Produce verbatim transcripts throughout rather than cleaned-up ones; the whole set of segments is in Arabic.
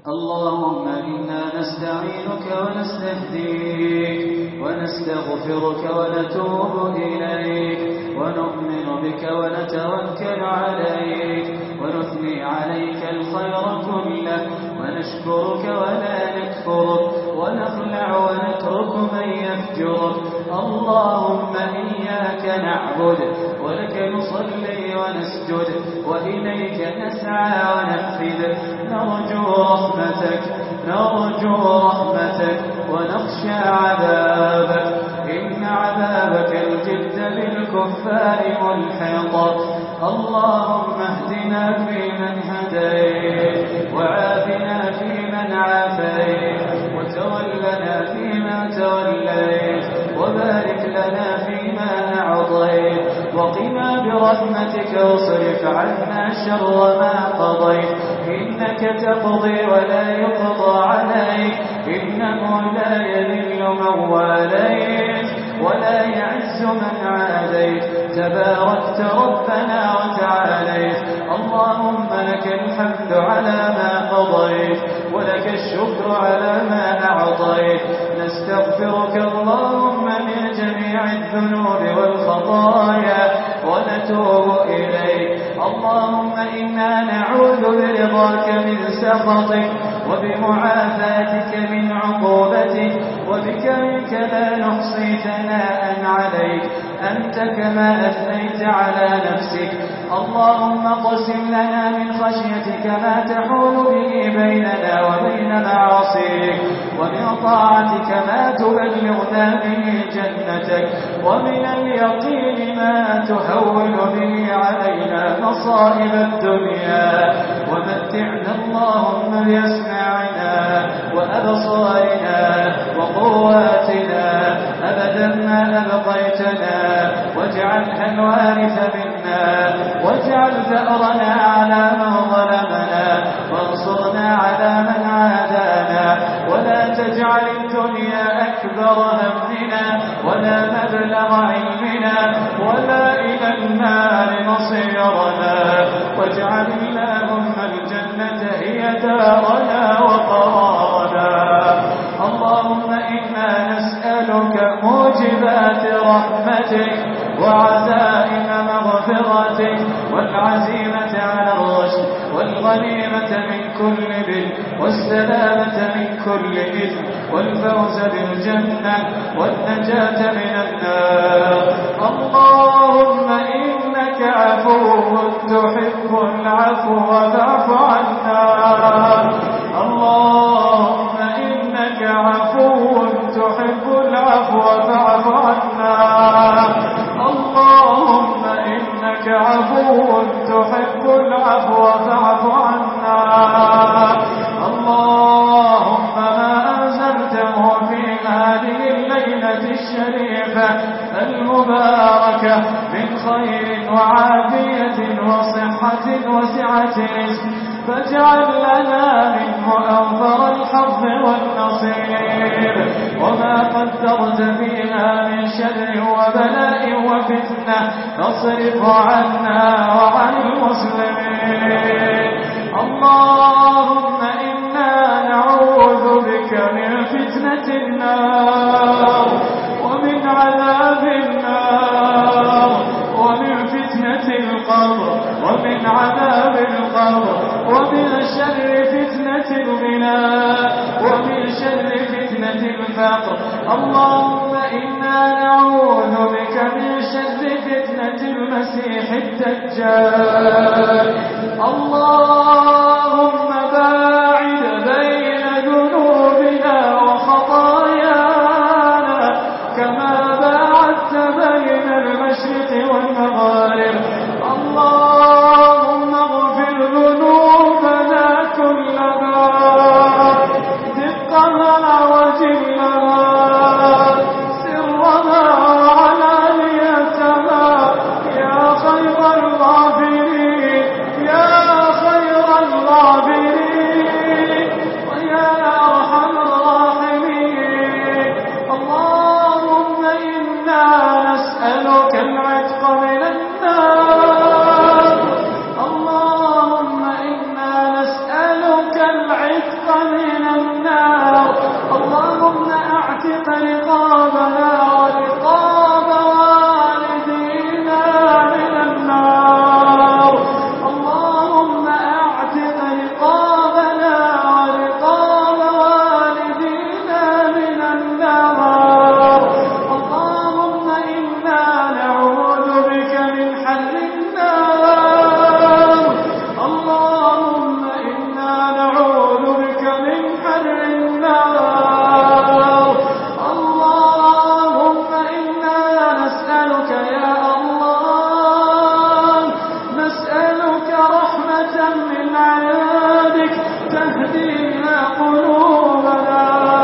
اللهم إنا نستعينك ونستهديك ونستغفرك ونتوب إليك ونؤمن بك ونتوكل عليك ونثني عليك الخير كله ونشكرك ولا نكفرك ونخلع ونترك من يفجرك. اللهم إياك نعبد ولك نصلي ونسجد وإليك نسعى ونفذ. نرجو رحمتك نرجو رحمتك ونخشى عذابك. إن عذابك الجد بالكفار ملحق. اللهم اهدنا فيمن هديت وعافنا فيمن عافيت وتولنا فيما توليت وبارك لنا فيما أعطيت وقنا برحمتك واصرف عنا شر ما قضيت. إنك تقضي ولا يقضى عليك إنه لا يذل من واليت ولا يعز من عاديت. تباركت ربنا وتعاليت. اللهم لك الحمد على ما قضيت ولك الشكر على ما أعطيت. نستغفرك اللهم من جميع الذنوب والخطايا ونتوب إليك. اللهم إنا نعوذ برضاك من سخطك وبمعافاتك من عقوبتك وبك منك لا نحصي ثناء عليك أنت كما أثنيت على نفسك. اللهم اقسم لنا من خشيتك ما تحول به بيننا وبين معاصيك ومن طاعتك ما تبلغنا به جنتك ومن اليقين ما تهون به علينا مصائب الدنيا. ومتعنا اللهم بأسماعنا وأبصارنا وقواتنا أبدا ما أبقيتنا واجعلها الوارث منا واجعل ثأرنا على من ظلمنا وانصرنا على من عادانا ولا تجعل الدنيا أكبر همنا ولا مبلغ علمنا ولا إلى النار مصيرنا واجعل اللهم الجنة هي دارنا وقرارنا. اللهم إنا نسألك موجبات رحمتك وعزائم مغفرتك والعزيمة على الرشد والغنيمة من كل بر والسلامة من كل إثم والفوز بالجنة والنجاة من النار. اللهم إنك عفو تحب العفو فاعف عنا. اللهم إنك عفو تحب العفو فاعف عنا. اللهم إنك عفو تحب العفو فاعف عنا. اللهم ما أنزلته في هذه الليلة الشريفة المباركة من خير وعافية وصحة وسعة رزق فاجعل لنا منه أوفر الحظ والنصيب. وما قدرت فيها من شر وبلاء وفتنة فاصرف عنا وعن المسلمين. اللهم إنا نعوذ بك من فتنة النار ومن عذاب النار ومن فتنة القبر ومن عذاب القبر ومن شر فتنة الغناء ومن شر فتنة الفقر. اللهم إنا نعوذ بك من شر فتنة المسيح الدجال. اللهم باعد بين ذنوبنا وخطايانا كما باعدت بين المشرق والمغرب. اللهم اغفر ذنوبنا كلها دقها وجلها سرها وعلانيتها يا خير الغافرين يا خير من النار. اللهم أعتق رقابنا ورقاب والدينا من النار. اللهم أعتق رقابنا ورقاب والدينا من النار. اللهم إنا نعوذ بك من حر النار. اللهم إنا نعوذ بك من حر النار. اللهم إنا نسألك يا الله، نسألك رحمة من عندك تهدي بها قلوبنا.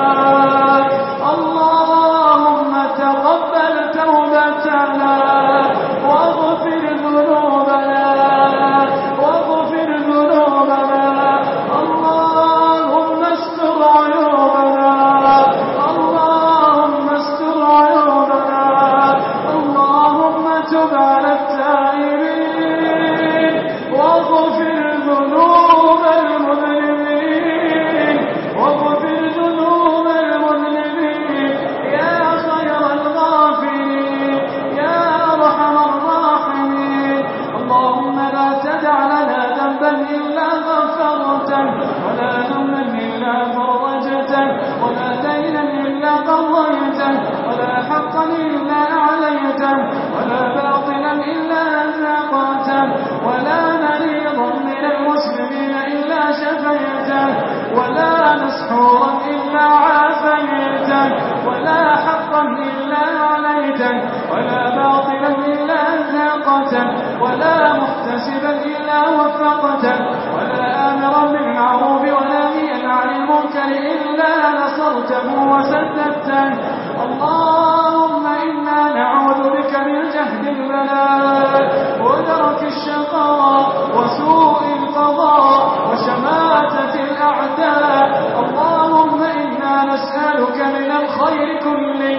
اللهم تقبل توبتنا واغفر ذنوبنا واغفر ذنوبنا. اللهم استر عيوبنا. اللهم استر عيوبنا. اللهم تب على التائبين واغفر ذنوب المذنبين واغفر ذنوب المذنبين يا خير الغافرين يا أرحم الراحمين. اللهم لا تدع لنا ذنبا إلا غفرته ولا هما إلا فرجته ولا دينا إلا قضيته ولا حقا إلا أعليته ولا باطلا إلا أزاقته ولا مريضا من المسلمين إلا شفيته ولا مسحورا إلا عافيته ولا حقا إلا عليته ولا باطلا إلا أزاقته ولا محتسبا إلا وفقته ولا آمرا بالمعروف ولا نهيا عن المنكر إلا نصرته وسددته. اللهم إنا نعوذ بك من جهد البلاء ودرك الشقاء وسوء القضاء وشماتة الأعداء. اللهم إنا نسألك من الخير كله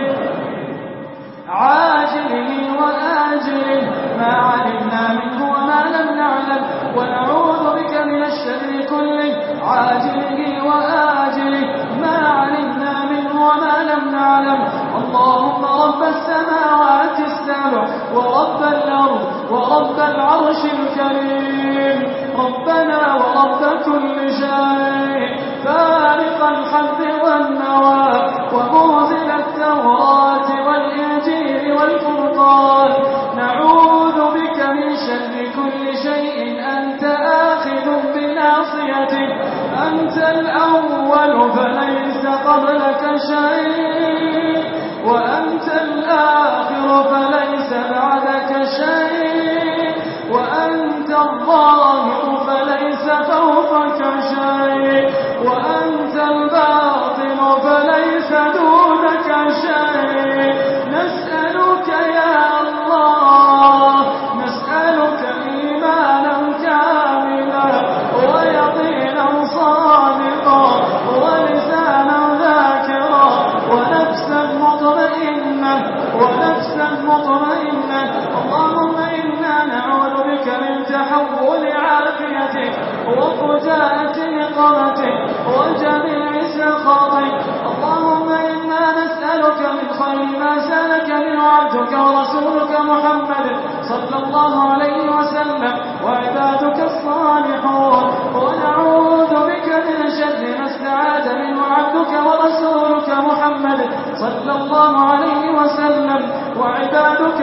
عاجله وآجله ما علمنا منه وما لم نعلم ونعوذ بك من الشر كله عاجله وآجله ما علمنا منه وما لم نعلم. اللهم رب السماوات السبع ورب الأرض ورب العرش الكريم ربنا ورب كل شيء فارق الحب والنوى ومنزل التوراة والإنجيل والفرقان نعوذ بك من شر كل شيء أنت آخذ بناصيته. أنت الأول فليس قبلك شيء وأنت الآخر فليس بعدك شيء وأنت الظاهر فليس فوقك شيء وأنت الباطن فليس دونك شيء. نسألك يا الله نسألك إيمانا كاملا ويقينا صادقا ولسانا ذاكرا ونفسا مطمئنة ونفسا مطمئنة. اللهم إنا نعوذ بك من تحول عافيتك وفجاءة نقمتك وجميع سخطك. اللهم إنا نسألك من خير ما سألك من عبدك ورسولك محمد صلى الله عليه وسلم وعبادك الصالحون ونعوذ بك من شر ما استعاذ منه عبدك ورسولك محمد صلى الله عليه وسلم وعبادك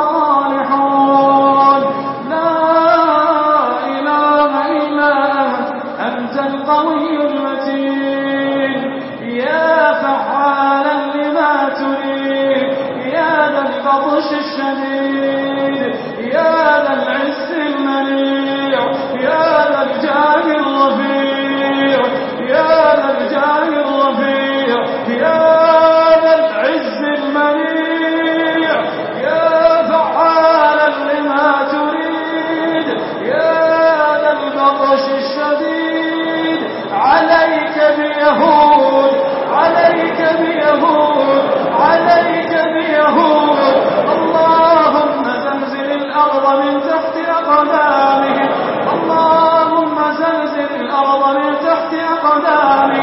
الصالحون. لا إله إلا أنت أنت القوي المتين يا فعالا لما تريد يا ذا البطش الشديد يا ذا العز المنيع يا ذا الجاه الرفيع يا ذا الجاه الرفيع يا ذا العز المنيع يا فعالا لما تريد يا ذا البطش الشديد. عليك بيهود عليك بيهود عليك بيهود. اللهم زلزل الأرض من تحت أقدامهم اللهم زلزل الأرض من تحت أقدامهم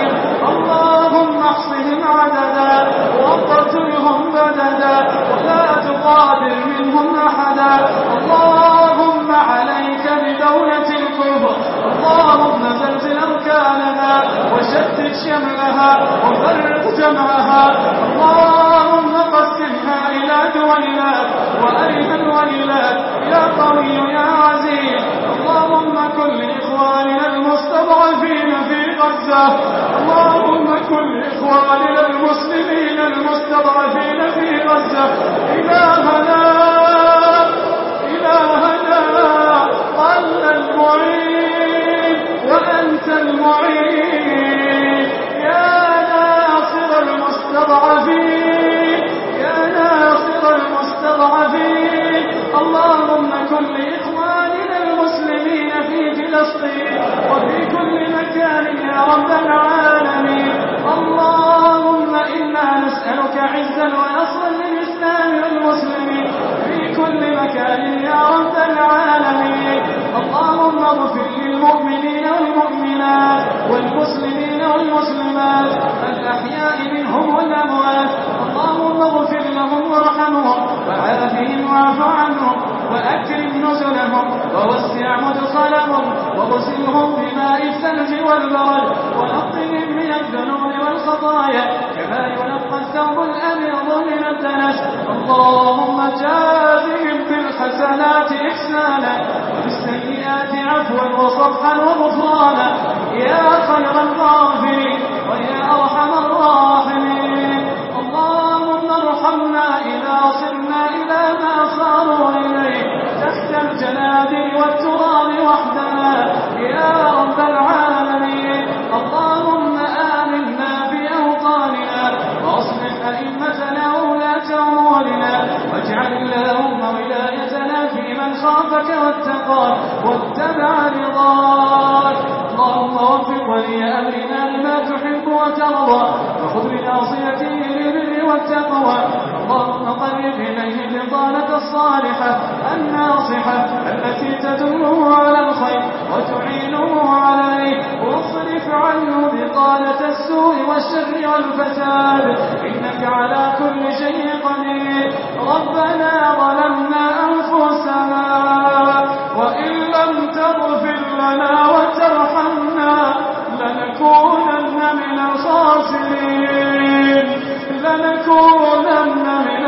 وشتت شملها وفرق جمعها. اللهم قسمها إلى دولات وأرها الويلات يا قوي يا عزيز. اللهم كن لإخواننا المستضعفين في غزة، اللهم كن لإخواننا المسلمين المستضعفين في غزة. إلهنا إلهنا قل المعين وأنت المعين يا ناصر المستضعفين يا ناصر المستضعفين. اللهم كن لإخواننا المسلمين في فلسطين وفي كل مكان يا رب العالمين. اللهم إنا نسألك عزا ونصرا للإسلام والمسلمين في كل مكان يا رب العالمين. اللهم اغفر للمؤمنين والمؤمنات والمسلمين والمسلمات الأحياء منهم والأموات. اللهم اغفر لهم وارحمهم وعافهم واعف عنهم وأكرم نزلهم ووسع مدخلهم وغسلهم بماء الثلج والبرد ونقهم من الذنوب والخطايا كما ينقى الثوب الأبيض من الدنس. اللهم جازهم بالحسنات إحسانا وبالسيئات عفوا وصفحا وغفرانا يا خير الغافرين ويا أرحم الراحمين. اللهم ارحمنا إذا صرنا إلى ما صاروا إليه تحت الجنادل والتراب وحدنا يا رب العالمين. اللهم آمنا في أوطاننا وأصلح أئمتنا وولاة أمورنا واجعل اللهم ولايتنا في من خافك واتقاك واتبع رضاك. اللهم وفق ولي أمرنا لما تحب وترضى وخذ بناصيته للبر والتقوى. اللهم قرب إليه البطانة الصالحة الناصحة التي تدله على الخير وتعينه عليه واصرف عنه بطانة السوء والشر والفساد إنك على كل شيء قدير. ربنا ظلمنا أنفسنا وإن لم تغفر لنا وترحمنا لنكونن من الخاسرين لنكونن من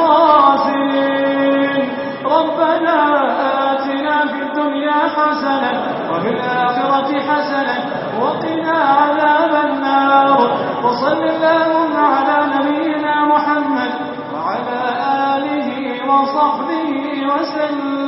الخاسرين. ربنا آتنا في الدنيا حسنة وفي الآخرة حسنة وقنا عذاب النار. وصل اللهم على نبينا محمد وعلى آله وصحبه وسلم.